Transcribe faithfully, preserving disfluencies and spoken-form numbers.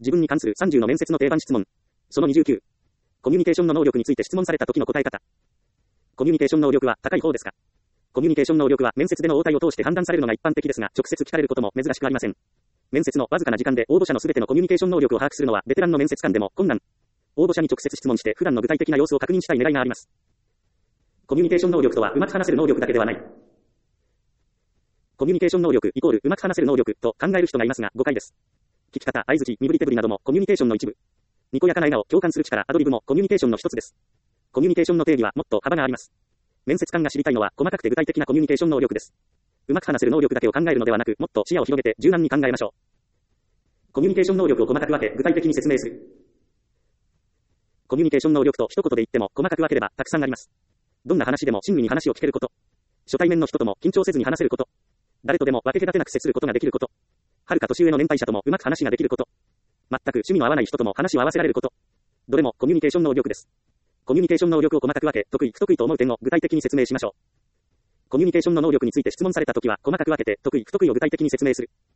自分に関するさんじゅうの面接の定番質問。そのにじゅうきゅう。コミュニケーションの能力について質問された時の答え方。コミュニケーション能力は高い方ですか？コミュニケーション能力は面接での応対を通して判断されるのが一般的ですが、直接聞かれることも珍しくありません。面接のわずかな時間で応募者のすべてのコミュニケーション能力を把握するのはベテランの面接官でも困難。応募者に直接質問して普段の具体的な様子を確認したい狙いがあります。コミュニケーション能力とはうまく話せる能力だけではない。コミュニケーション能力イコールうまく話せる能力と考える人がいますが誤解です。聞き方、相槌、身振り手振りなどもコミュニケーションの一部。にこやかな笑顔、共感する力、アドリブもコミュニケーションの一つです。コミュニケーションの定義はもっと幅があります。面接官が知りたいのは細かくて具体的なコミュニケーション能力です。うまく話せる能力だけを考えるのではなく、もっと視野を広げて柔軟に考えましょう。コミュニケーション能力を細かく分け、具体的に説明する。コミュニケーション能力と一言で言っても細かく分ければたくさんあります。どんな話でも親身に話を聞けること。初対面の人とも緊張せずに話せること。誰とでも分け隔てなく接することができること。はるか年上の年配者ともうまく話ができること。全く趣味の合わない人とも話を合わせられること。どれもコミュニケーション能力です。コミュニケーション能力を細かく分け、得意不得意と思う点を具体的に説明しましょう。コミュニケーションの能力について質問されたときは細かく分けて得意不得意を具体的に説明する。